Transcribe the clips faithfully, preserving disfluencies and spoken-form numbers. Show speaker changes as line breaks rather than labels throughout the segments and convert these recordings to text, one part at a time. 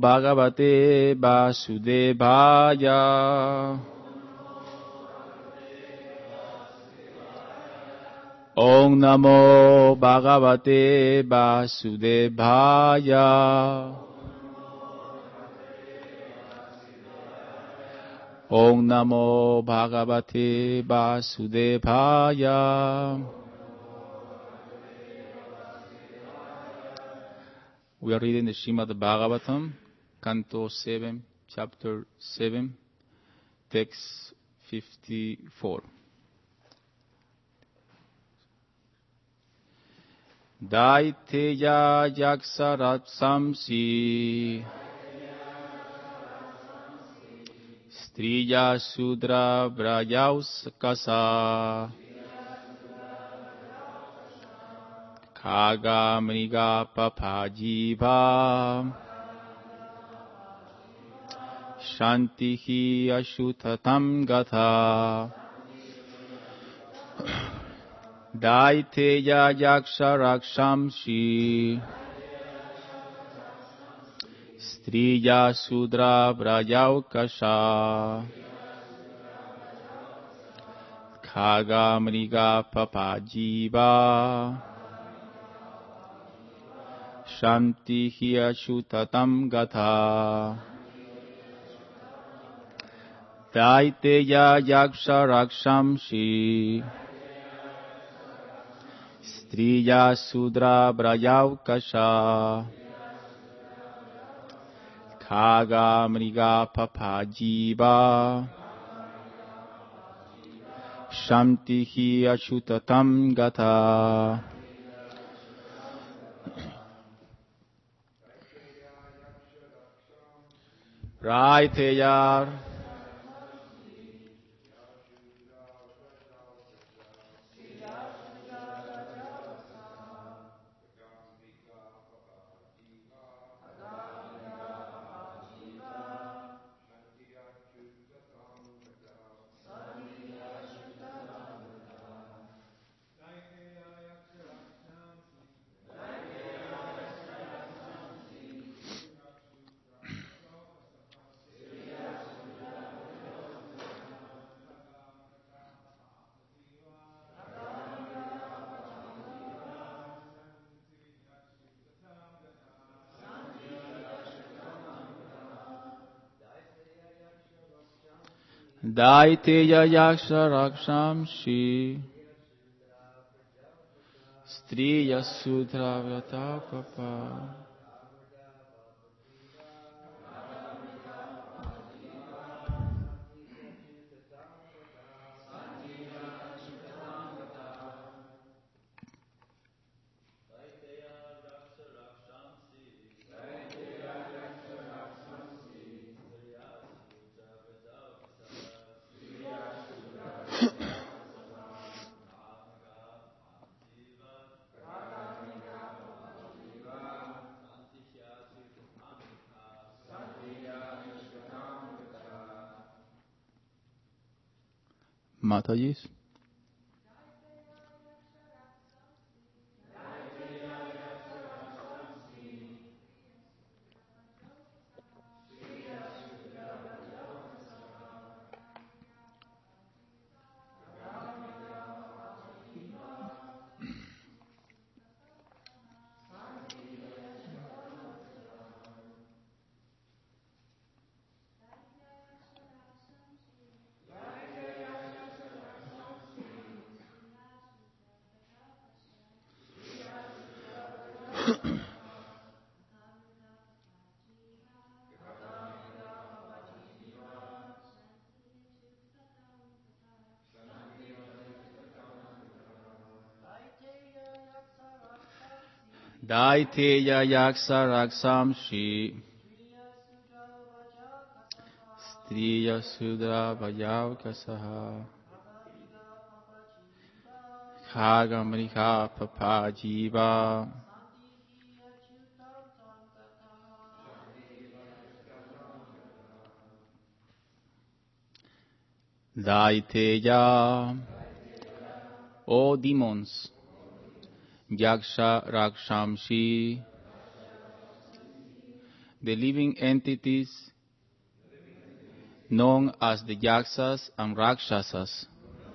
Bhagavate Vasudevaya. Om Namo Bhagavate Vasudevaya. Om Namo Bhagavate Vasudevaya. We are reading the Srimad Bhagavatam, Canto seven, Chapter seven, Text fifty-four. Daiteya Yaksarat Samsi Striya Sudra Brajaus Kasa Kaga Mriga Papajiva Shantihi Ashutatam Gatha Daiteya Yaksha Rakshamshi Striya Sudra Brajaukasha Khaga Mriga Papajiva Shantihi Ashutatam Gatha Daiteya Yaksha Rakshamshi Striya Sudra Brajaukasha Khaga Mriga Papajiva Shantihi Ashutatam Gatha. Raiteya Daiteya Yaksha Rakshamshi Striya Sudra Brajaukasha Matajis. Daiteya Yaksa Raksamshi Striya Sudra Brajaukasha Khaga Mriga Papajiva Daiteya, O demons, Yaksha Rakshamshi, the living entities known as the Yaksas and Rakshasas,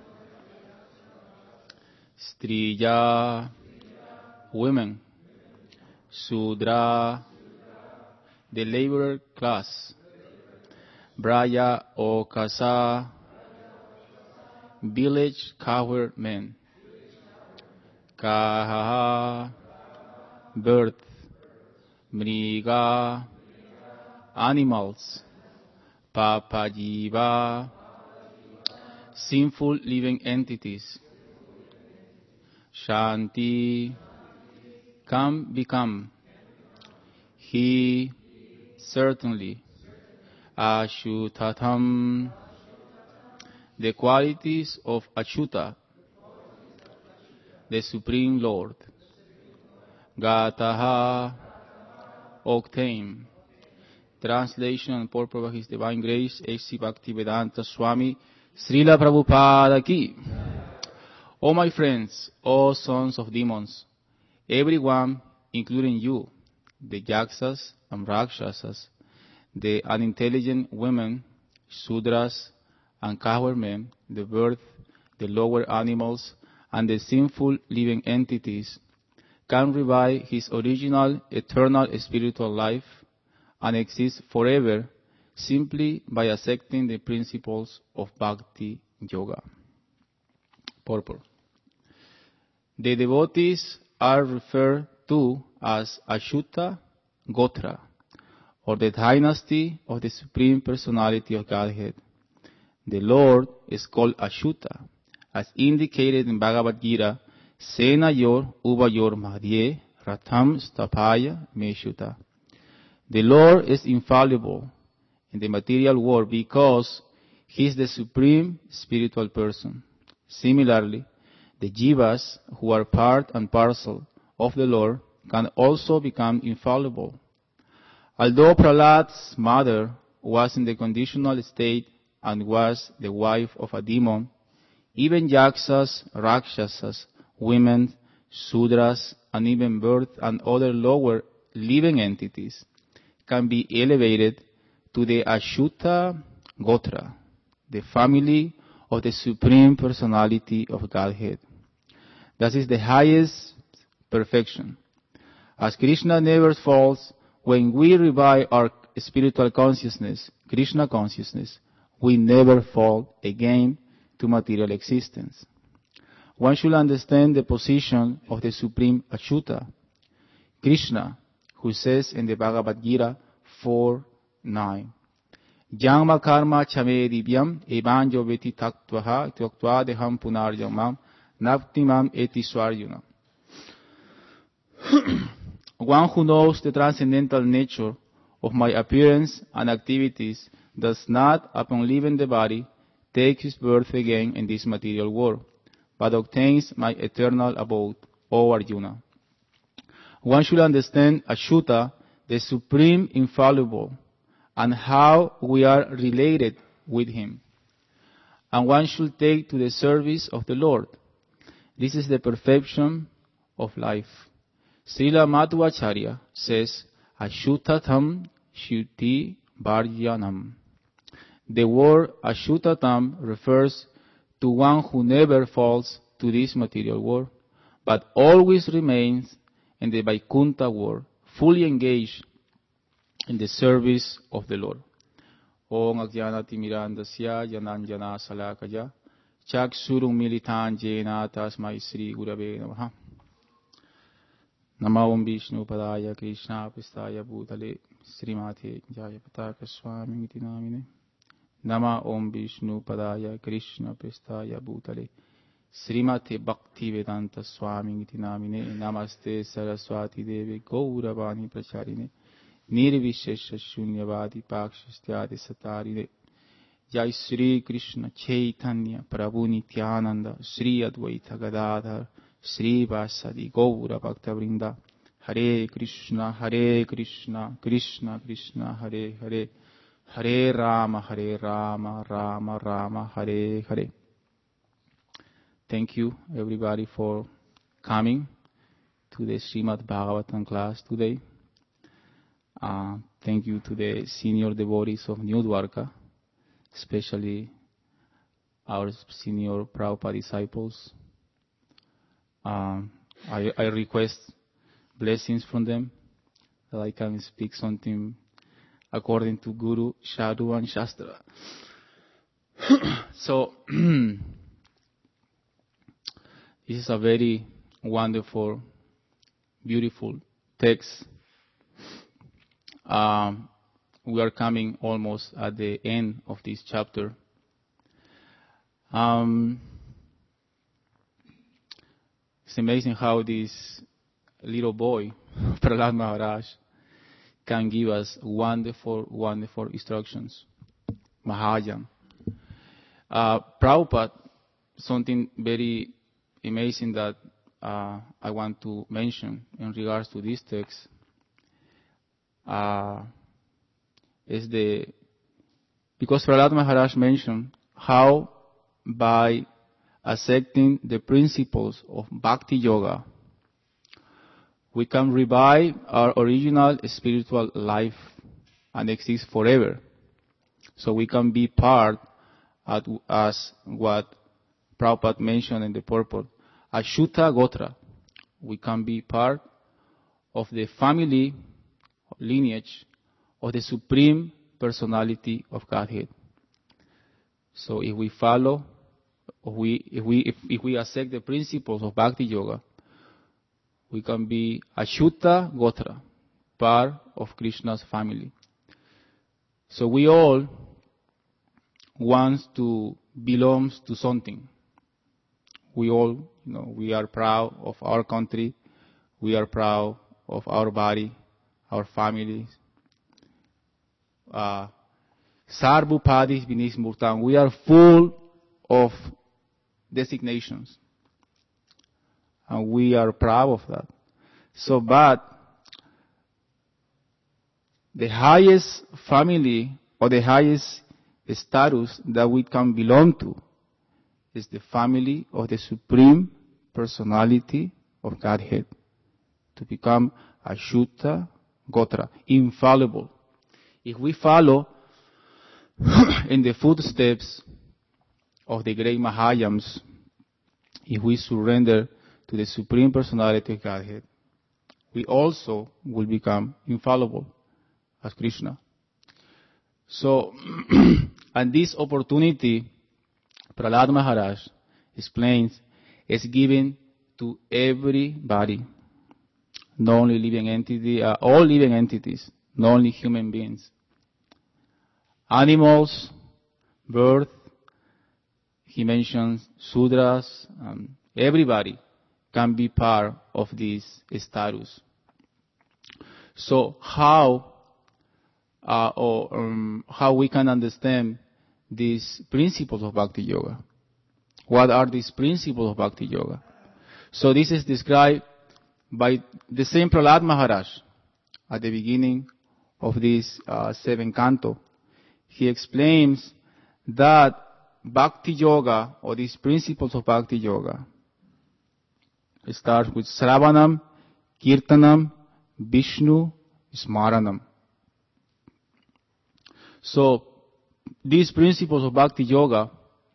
Striya, women, Sudra, the laborer class, Braya or Kasa, village cowherd men, Kaha, birth, Mriga, animals, Papajiva, sinful living entities, Shanti, come become, he certainly, Ashutatam, the qualities of Achyuta, the Supreme Lord, Gataha, obtain. Translation and purport of His Divine Grace, A C Bhaktivedanta Swami, Srila Prabhupada Ki. O my friends, O sons of demons, everyone, including you, the Yaksas and Rakshasas, the unintelligent women, Sudras, and cowherd men, the bird, the lower animals, and the sinful living entities, can revive his original eternal spiritual life and exist forever simply by accepting the principles of Bhakti Yoga. Purport. The devotees are referred to as Achyuta Gotra, or the dynasty of the Supreme Personality of Godhead. The Lord is called Achyuta, as indicated in Bhagavad Gita, Senayor Uvayor Madhye Ratham Stapaya Meshuta. The Lord is infallible in the material world because He is the supreme spiritual person. Similarly, the jivas who are part and parcel of the Lord can also become infallible. Although Prahlad's mother was in the conditional state and was the wife of a demon, even Yaksas, Rakshasas, women, Sudras, and even birds and other lower living entities can be elevated to the Achyuta Gotra, the family of the Supreme Personality of Godhead. That is the highest perfection. As Krishna never falls, when we revive our spiritual consciousness, Krishna consciousness, we never fall again to material existence. One should understand the position of the Supreme Achyuta, Krishna, who says in the Bhagavad Gita four nine, Jangma karma chame divyam evanjo veti taktvaha tyaktva deham punarjamam navtimam eti swaryuna. One who knows the transcendental nature of my appearance and activities does not, upon leaving the body, take his birth again in this material world, but obtains my eternal abode, O Arjuna. One should understand Achyuta, the supreme infallible, and how we are related with him. And one should take to the service of the Lord. This is the perfection of life. Srila Madhvacharya says, Achyutatam Shuti Bharjanam. The word Achyutatam refers to one who never falls to this material world, but always remains in the Vaikuntha world, fully engaged in the service of the Lord. Om Ajnana Timirandasya Jananjana Salakaya Chaksurum Militan Jena Tasmai Sri Gurave Namaha. Nama Om Vishnu Padaya Krishna Pristaya Bhutale Srimati Jayapataka Swami Iti Namine. Nama Om Vishnu Padaya Krishna Pristaya Bhutale Srimati Bhaktivedanta Swami Iti Namine. Namaste Saraswati Devi Gauravani Pracharine Nirvishesha Shunyavadi Pakshastyadi Satarine. Jai Sri Krishna Chaitanya Prabhu Nityananda Sri Advaita Gadadhar Sri Vasadi Gaura Bhakta Vrinda. Hare Krishna Hare Krishna Krishna Krishna Hare Hare Hare Rama Hare Rama Rama Rama Hare Hare. Thank you everybody for coming to the Srimad Bhagavatam class today. Uh, thank you to the senior devotees of New Dwarka, especially our senior Prabhupada disciples. Um, I, I request blessings from them that I can speak something according to Guru, Sadhu, and Shastra. So, this is a very wonderful, beautiful text. Um, we are coming almost at the end of this chapter. Um, it's amazing how this little boy, Prahlad Maharaj, can give us wonderful, wonderful instructions. Mahayana. Uh, Prabhupada, something very amazing that uh, I want to mention in regards to this text uh, is the, because Prahlad Maharaj mentioned how by accepting the principles of Bhakti Yoga, we can revive our original spiritual life and exist forever. So we can be part, at, as what Prabhupada mentioned in the purport, Ashuta Gotra. We can be part of the family lineage of the Supreme Personality of Godhead. So if we follow, if we, if we, if, if we accept the principles of Bhakti Yoga, we can be Ashuta Gotra, part of Krishna's family. So we all want to belong to something. We all, you know, we are proud of our country. We are proud of our body, our families. Uh, Sarvupadis Vinis Murtam. We are full of designations. And we are proud of that. So, but the highest family or the highest status that we can belong to is the family of the Supreme Personality of Godhead. To become Ashuta Gotra, infallible. If we follow in the footsteps of the great Mahayams, if we surrender to the Supreme Personality of Godhead, we also will become infallible as Krishna. So, and this opportunity, Prahlad Maharaj explains, is given to everybody, not only living entity, uh, all living entities, not only human beings. Animals, birds, he mentions Sudras, um, everybody can be part of this status. So how uh, or um, how we can understand these principles of Bhakti Yoga? What are these principles of Bhakti Yoga? So this is described by the same Prahlad Maharaj at the beginning of this uh, seventh canto. He explains that Bhakti Yoga, or these principles of Bhakti Yoga, starts with Sravanam, Kirtanam, Vishnu, Smaranam. So, these principles of Bhakti Yoga,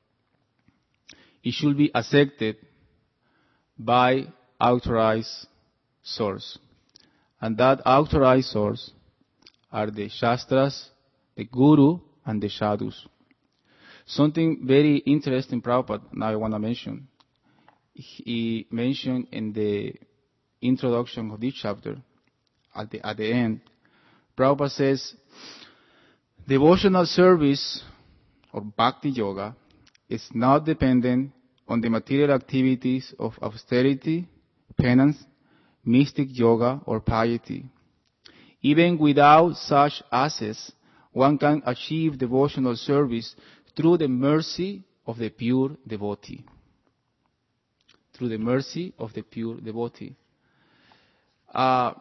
it should be accepted by authorized source. And that authorized source are the Shastras, the Guru, and the Sadhus. Something very interesting, Prabhupada, now I want to mention. He mentioned in the introduction of this chapter, at the, at the end, Prabhupada says, devotional service, or Bhakti Yoga, is not dependent on the material activities of austerity, penance, mystic yoga, or piety. Even without such assets, one can achieve devotional service through the mercy of the pure devotee. Through the mercy of the pure devotee. Uh,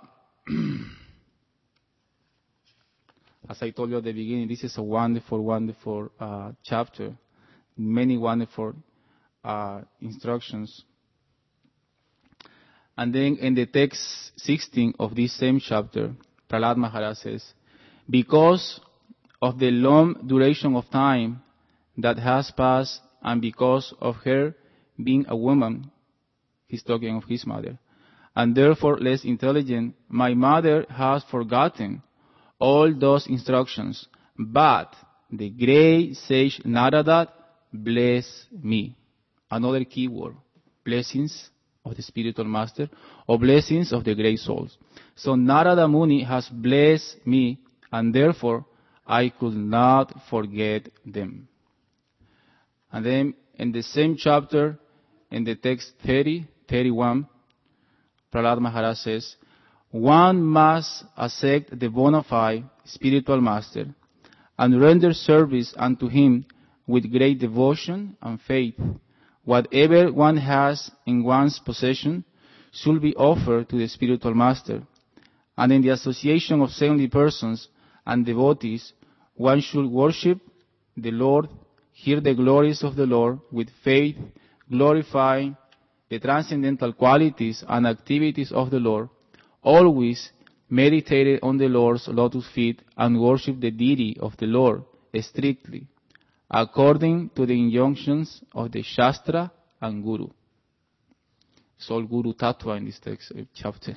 as I told you at the beginning, this is a wonderful, wonderful uh, chapter. Many wonderful uh, instructions. And then in the text sixteen of this same chapter, Prahlad Maharaj says, because of the long duration of time that has passed and because of her being a woman, he's talking of his mother, and therefore less intelligent, my mother has forgotten all those instructions. But the great sage Narada blessed me. Another key word, blessings of the spiritual master, or blessings of the great souls. So Narada Muni has blessed me, and therefore I could not forget them. And then in the same chapter, in the text thirty, thirty-one, Prahlad Maharaj says, one must accept the bona fide spiritual master and render service unto him with great devotion and faith. Whatever one has in one's possession should be offered to the spiritual master. And in the association of saintly persons and devotees, one should worship the Lord, hear the glories of the Lord with faith, glorifying the transcendental qualities and activities of the Lord, always meditated on the Lord's lotus feet and worship the deity of the Lord strictly, according to the injunctions of the Shastra and Guru. It's all Guru Tattva in this text, uh, chapter.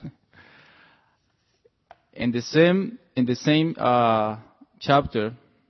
In the same, in the same uh, chapter,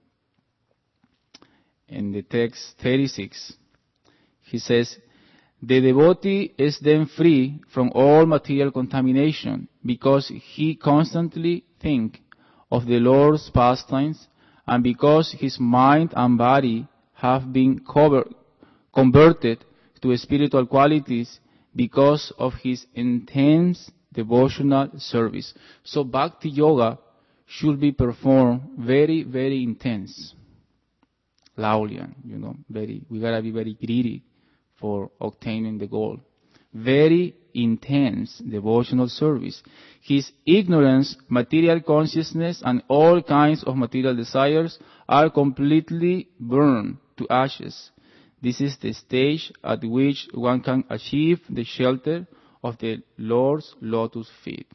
in the text thirty-six, he says, the devotee is then free from all material contamination because he constantly thinks of the Lord's pastimes and because his mind and body have been covered, converted to spiritual qualities because of his intense devotional service. So Bhakti Yoga should be performed very, very intense. Loudly, you know, very, we gotta be very greedy for obtaining the goal. Very intense devotional service. His ignorance, material consciousness, and all kinds of material desires are completely burned to ashes. This is the stage at which one can achieve the shelter of the Lord's lotus feet.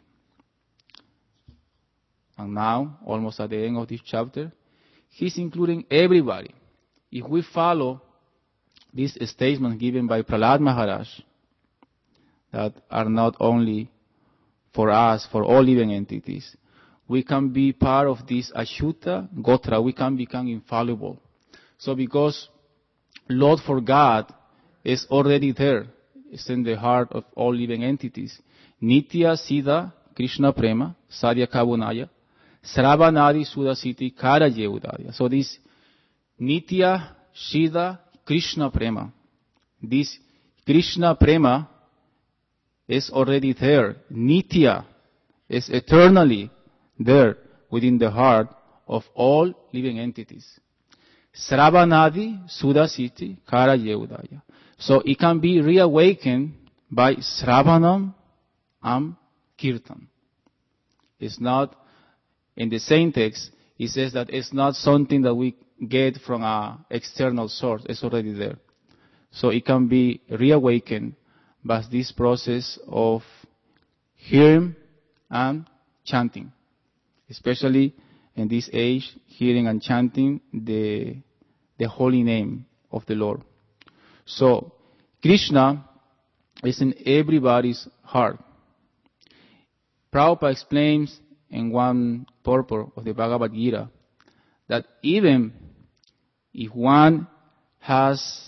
And now, almost at the end of this chapter, he's including everybody. If we follow these statements given by Prahlad Maharaj, that are not only for us, for all living entities, we can be part of this Achyuta Gotra, we can become infallible. So because Lord for God is already there, it's in the heart of all living entities. Nitya Siddha Krishna Prema, Sadhya Kabunaya, Sravanadi Sudasiti Kara Yeudaya. So this Nitya Siddha Krishna Prema, this Krishna Prema is already there. Nitya is eternally there within the heart of all living entities. Sravanadi Sudasiti Kara Yeudaya. So it can be reawakened by Sravanam and Kirtan. It's not, in the same text, it says that it's not something that we get from an external source. It's already there. So it can be reawakened by this process of hearing and chanting. Especially in this age, hearing and chanting the, the holy name of the Lord. So, Krishna is in everybody's heart. Prabhupada explains in one purport of the Bhagavad Gita that even if one has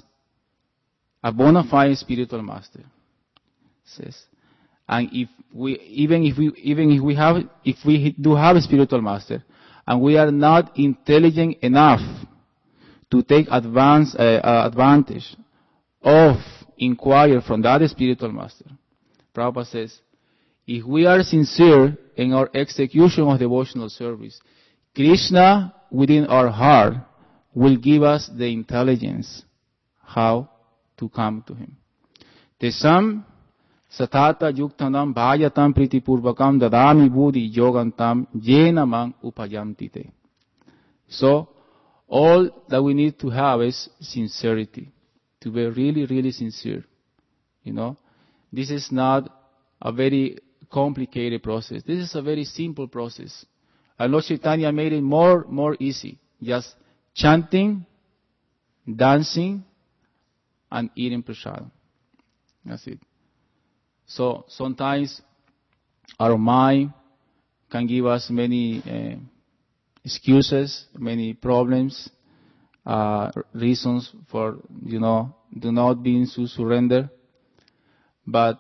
a bona fide spiritual master, says, and if we, even if we, even if we have, if we do have a spiritual master, and we are not intelligent enough to take advance, uh, uh, advantage of inquire from that spiritual master, Prabhupada says, if we are sincere in our execution of devotional service, Krishna within our heart will give us the intelligence how to come to him. Tesam satata yuktanam bhayatam pritipurvakam dadami buddhi yogantam yenamang upayamtite. So, all that we need to have is sincerity. To be really, really sincere. You know, this is not a very complicated process. This is a very simple process. And Lord Chaitanya made it more, more easy. Just chanting, dancing, and eating prasad. That's it. So sometimes our mind can give us many uh, excuses, many problems, uh, reasons for, you know, do not being to surrender. But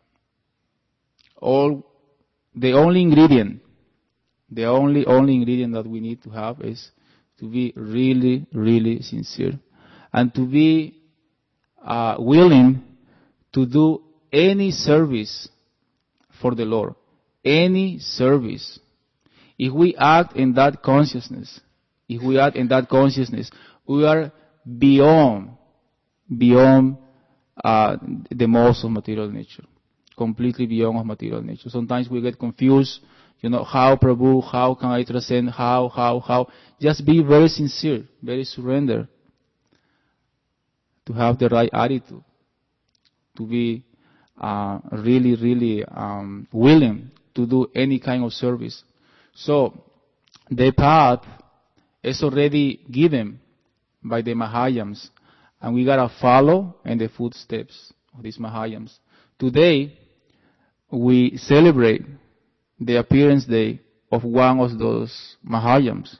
all, the only ingredient, the only, only ingredient that we need to have is to be really, really sincere. And to be uh, willing to do any service for the Lord. Any service. If we act in that consciousness, if we act in that consciousness, we are beyond, beyond uh, the most of material nature. Completely beyond of material nature. Sometimes we get confused, you know, how Prabhu, how can I transcend, how, how, how. Just be very sincere, very surrender. To have the right attitude. To be uh, really, really um, willing to do any kind of service. So, the path is already given by the Mahayams, and we gotta follow in the footsteps of these Mahayams. Today, we celebrate the appearance day of one of those Mahayams,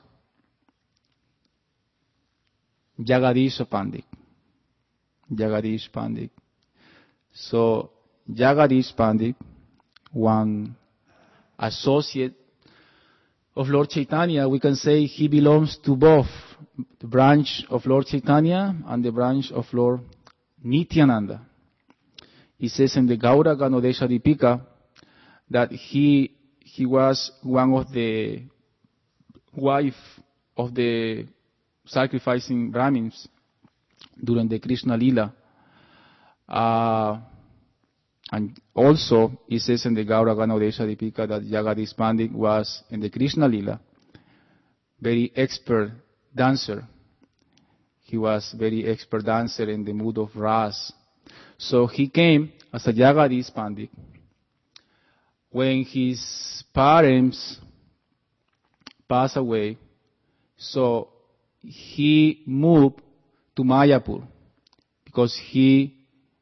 Jagadish Pandit. Jagadish Pandit. So, Jagadish Pandit, one associate of Lord Chaitanya, we can say he belongs to both the branch of Lord Chaitanya and the branch of Lord Nityananda. He says in the Gaura Ganodesha Dipika that he he was one of the wife of the sacrificing Brahmins during the Krishna Lila. Uh, and also, it says in the Gaura Ganodesha Dipika that Jagadish Pandit was in the Krishna Lila, very expert dancer. He was very expert dancer in the mood of Ras. So he came as a Jagadish Pandit. When his parents passed away, so he moved to Mayapur because he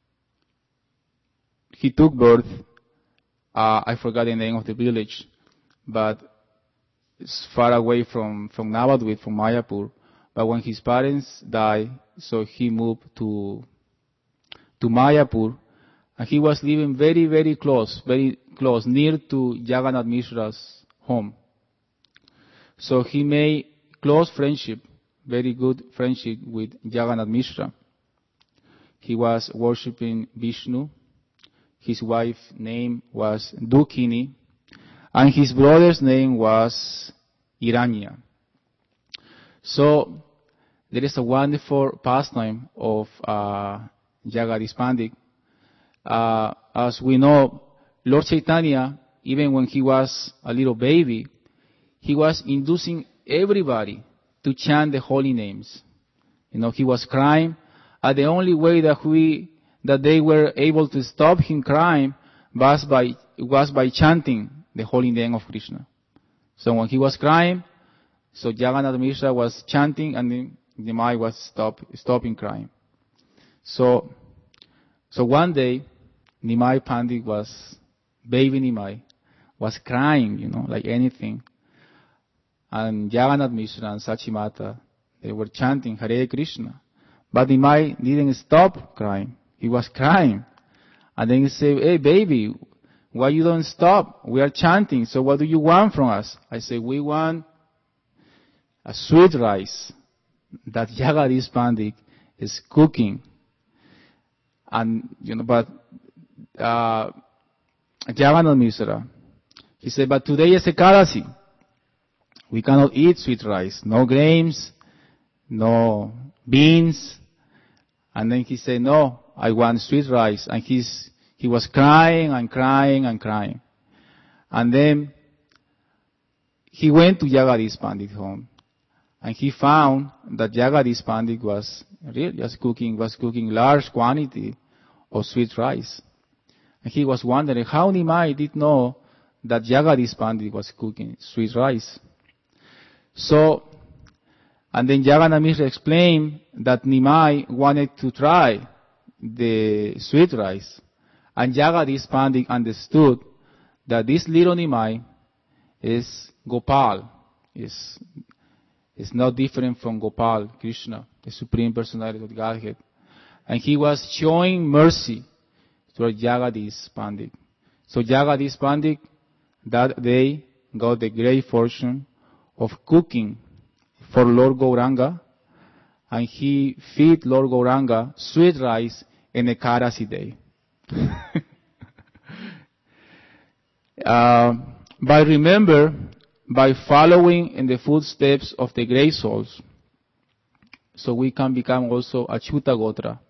he took birth. Uh, I forgot the name of the village, but it's far away from from Navadvip, from Mayapur. But when his parents died, so he moved to to Mayapur, and he was living very very close, very close, near to Jagannath Mishra's home. So he made close friendship, very good friendship with Jagannath Mishra. He was worshipping Vishnu. His wife's name was Dukhini, and his brother's name was Iranya. So there is a wonderful pastime of uh, Jagadish Pandit. Uh, as we know, Lord Chaitanya, even when he was a little baby, he was inducing everybody to chant the holy names. You know, he was crying, and the only way that we that they were able to stop him crying was by was by chanting the holy name of Krishna. So when he was crying, so Jagannath Mishra was chanting, and the, the Mai was stop stopping crying. So, so one day, Nimai Pandit was baby Nimai was crying, you know, like anything. And Jagannath Mishra and Sachimata, they were chanting Hare Krishna. But Nimai didn't stop crying. He was crying. And then he said, hey baby, why you don't stop? We are chanting, so what do you want from us? I said, we want a sweet rice that Jagadish Pandit is cooking. And, you know, but, uh, Jagannath Mishra, he said, but today is Ekadasi. We cannot eat sweet rice. No grains, no beans. And then he said, no, I want sweet rice. And he's, he was crying and crying and crying. And then he went to Jagadish Pandit's home. And he found that Jagadish Pandit was really just cooking, was cooking large quantity of sweet rice. And he was wondering how Nimai did know that Jagadish Pandit was cooking sweet rice. So, and then Jagannath Mishra explained that Nimai wanted to try the sweet rice. And Jagadish Pandit understood that this little Nimai is Gopal, is, is not different from Gopal, Krishna, the Supreme Personality of Godhead. And he was showing mercy toward Jagadish Pandit. So Jagadish Pandit that day got the great fortune of cooking for Lord Gauranga, and he fed Lord Gauranga sweet rice in a Karasi day. uh, but remember, by following in the footsteps of the great souls, so we can become also Achyuta Gotra.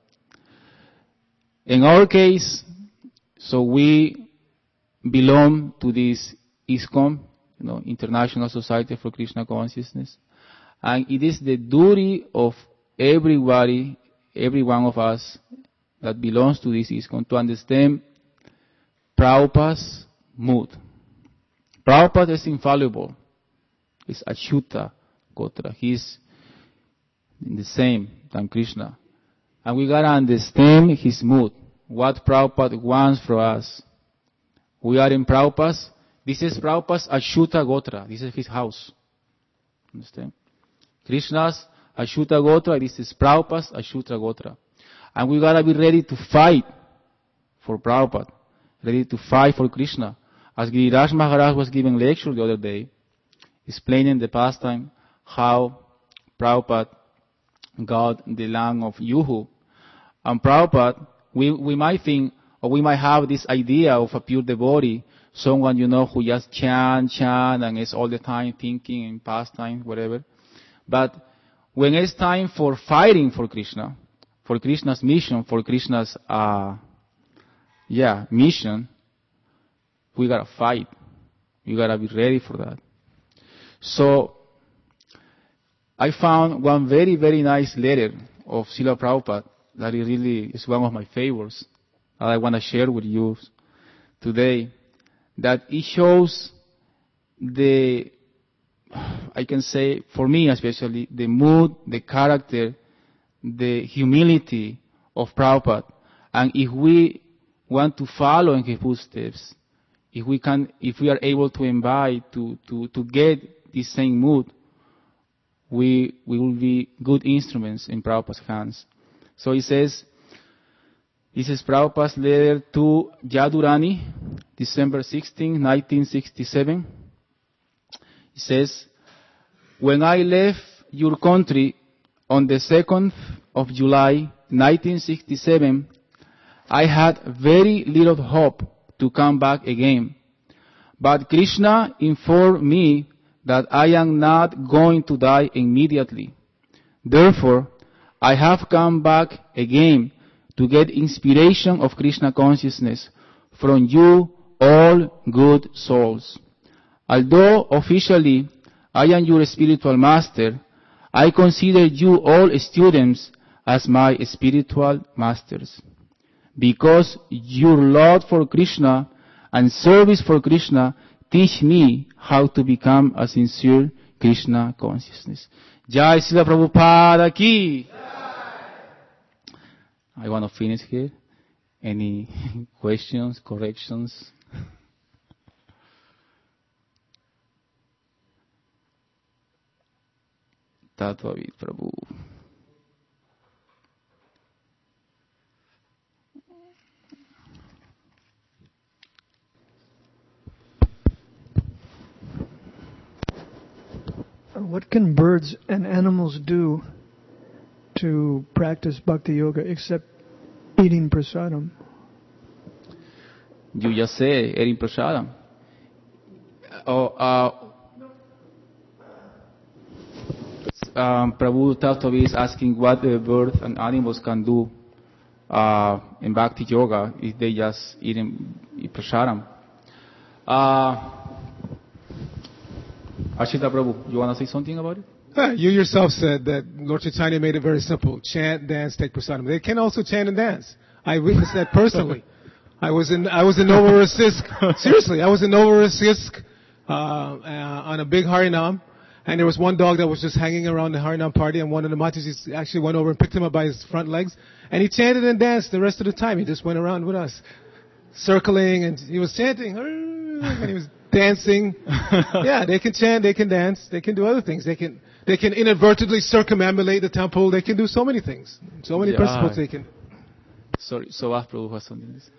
In our case, so we belong to this ISKCON, you know, International Society for Krishna Consciousness. And it is the duty of everybody, every one of us that belongs to this ISKCON to understand Prabhupada's mood. Prabhupada is infallible. He's Achyuta Gotra. He's the same than Krishna. And we gotta understand his mood. What Prabhupada wants from us. We are in Prabhupada's. This is Prabhupada's Achyuta Gotra. This is his house. Understand? Krishna's Achyuta Gotra. This is Prabhupada's Achyuta Gotra. And we gotta be ready to fight for Prabhupada. Ready to fight for Krishna. As Giriraj Maharaj was giving lecture the other day, explaining the pastime, how Prabhupada got the land of Yuhu. And Prabhupada, we, we might think, or we might have this idea of a pure devotee, someone, you know, who just chant, chant, and is all the time thinking in pastime, whatever. But when it's time for fighting for Krishna, for Krishna's mission, for Krishna's, uh, yeah, mission, we gotta fight. We gotta be ready for that. So, I found one very, very nice letter of Srila Prabhupada that it really is one of my favorites that I want to share with you today. That it shows the, I can say, for me especially, the mood, the character, the humility of Prabhupada. And if we want to follow in his footsteps, if we can, if we are able to invite, to, to, to get this same mood, we, we will be good instruments in Prabhupada's hands. So he says, this is Prabhupada's letter to Yadurani, December sixteenth, nineteen sixty-seven. He says, when I left your country on the second of July, nineteen sixty-seven, I had very little hope to come back again. But Krishna informed me that I am not going to die immediately. Therefore, I have come back again to get inspiration of Krishna consciousness from you all good souls. Although officially I am your spiritual master, I consider you all students as my spiritual masters. Because your love for Krishna and service for Krishna teach me how to become a sincere Krishna consciousness. Jai Srila Prabhupada ki! I want to finish here. Any questions, corrections? Tattvavid Prabhu.
What can birds and animals do to practice bhakti yoga except eating prasadam?
You just say eating prasadam. Oh, uh, um, Prabhu Tattvavid is asking what the birds and animals can do uh, in bhakti yoga if they just eat, eat prasadam. Uh, Ashita Prabhu, you want to say something about it?
Uh, you yourself said that Lord Chaitanya made it very simple. Chant, dance, take prasadam. They can also chant and dance. I witnessed that personally. I was in I was in Novorossiysk. Seriously, I was in Novorossiysk uh, uh, on a big Harinam, And there was one dog that was just hanging around the Harinam party, and one of the Matatis actually went over and picked him up by his front legs, and he chanted and danced the rest of the time. He just went around with us, circling, and he was chanting, and he was dancing. Yeah, they can chant, they can dance, they can do other things. They can they can inadvertently circumambulate the temple. They can do so many things, so many
Yeah.
principles they can.
Sorry, so vas, Prabhu, has something to say.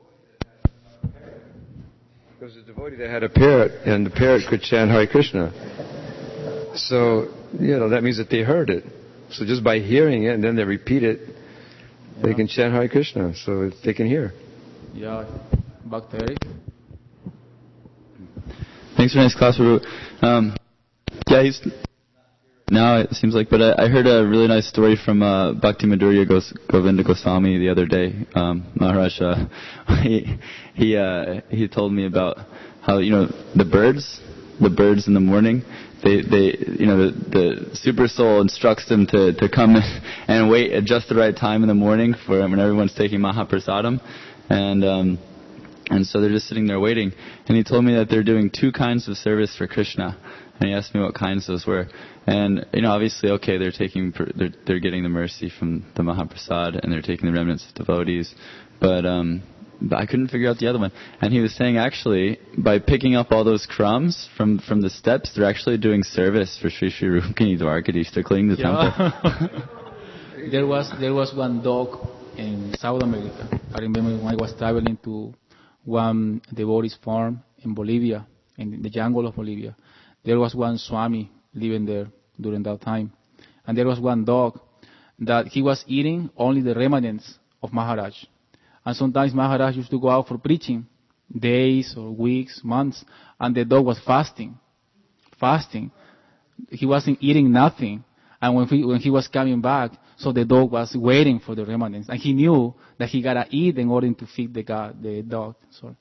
Because the devotee that had a parrot, and the parrot could chant Hare Krishna. So, you know, that means that they heard it. So just by hearing it, and then they repeat it, they can chant Hare Krishna, so they can hear.
Yeah, back to Eric.
Thanks for a nice class, Prabhu. Um, yeah, he's now it seems like, but I, I heard a really nice story from uh, Bhakti Madhurya Gos, Govinda Goswami the other day. Um, Maharaj, uh, he he uh, he told me about how, you know, the birds, the birds in the morning, they they you know the, the super soul instructs them to to come and wait at just the right time in the morning for when everyone's taking Mahaprasadam, and um, and so they're just sitting there waiting. And he told me that they're doing two kinds of service for Krishna. And he asked me what kinds those were. And, you know, obviously, okay, they're taking, they're, they're getting the mercy from the Mahaprasad, and they're taking the remnants of devotees. But, um, but I couldn't figure out the other one. And he was saying, actually, by picking up all those crumbs from, from the steps, they're actually doing service for Sri Sri Rukmini Dwarkadhish. They're cleaning the
Yeah.
temple.
there was there was one dog in South America. I remember when I was traveling to one devotee's farm in Bolivia, in the jungle of Bolivia. There was one Swami living there during that time. And there was one dog that he was eating only the remnants of Maharaj. And sometimes Maharaj used to go out for preaching, days or weeks, months, and the dog was fasting. Fasting. He wasn't eating nothing. And when he, when he was coming back, so the dog was waiting for the remnants. And he knew that he gotta eat in order to feed the, god, the dog. Sorry.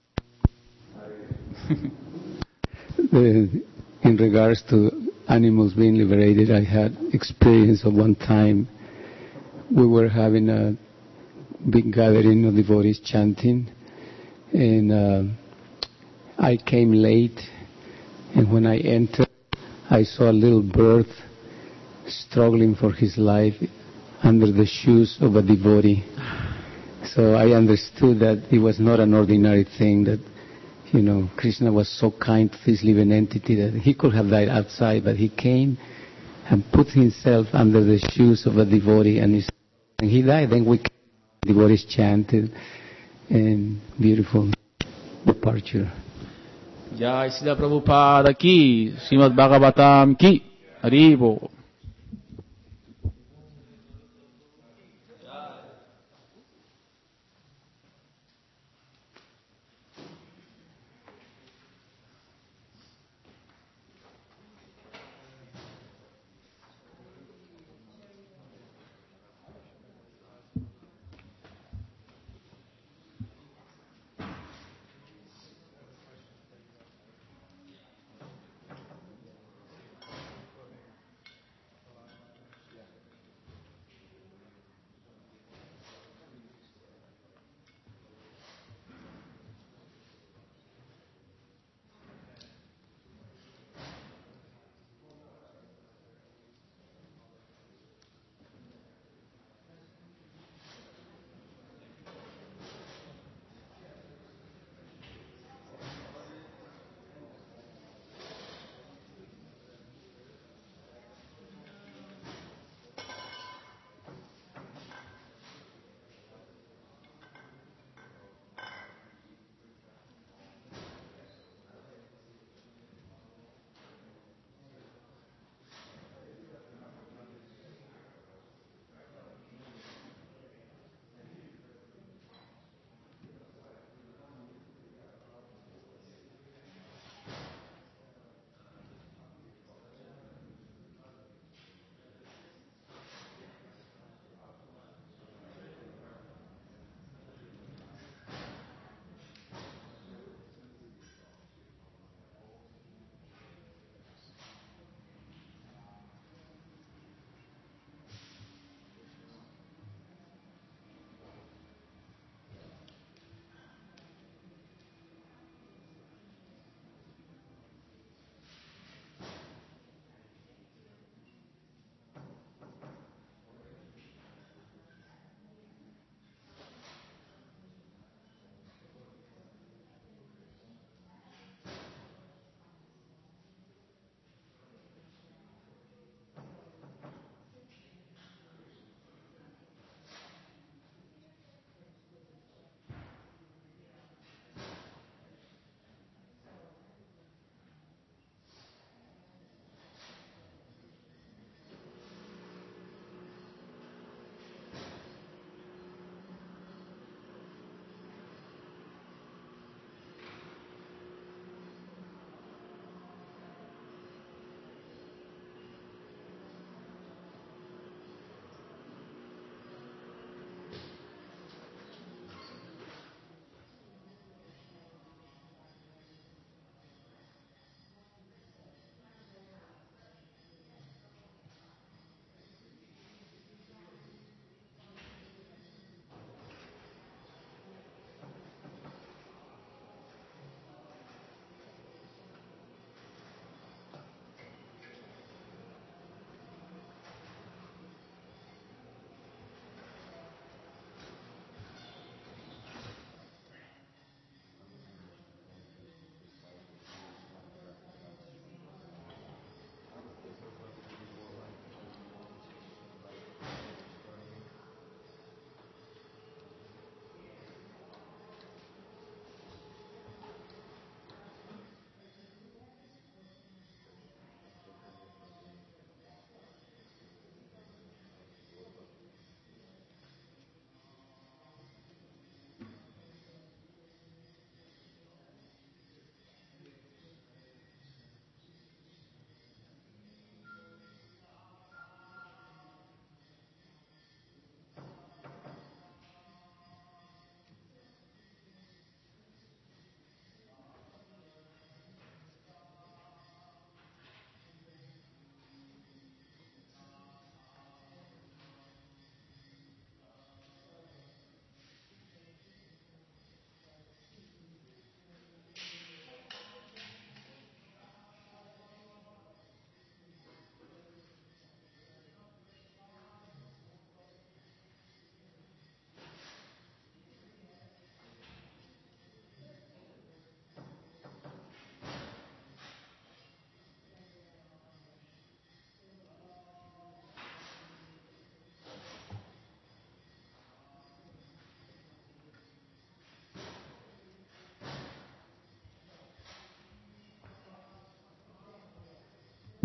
The, in regards to animals being liberated, I had experience of one time we were having a big gathering of devotees chanting, and uh, I came late, and when I entered, I saw a little bird struggling for his life under the shoes of a devotee. So I understood that it was not an ordinary thing, that, you know, Krishna was so kind to this living entity that he could have died outside, but he came and put himself under the shoes of a devotee, and, and he died. Then we devotees chanted, and beautiful departure.
Jai Srila Prabhupada ki, Srimad Bhagavatam ki, Haribo.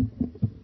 Thank you.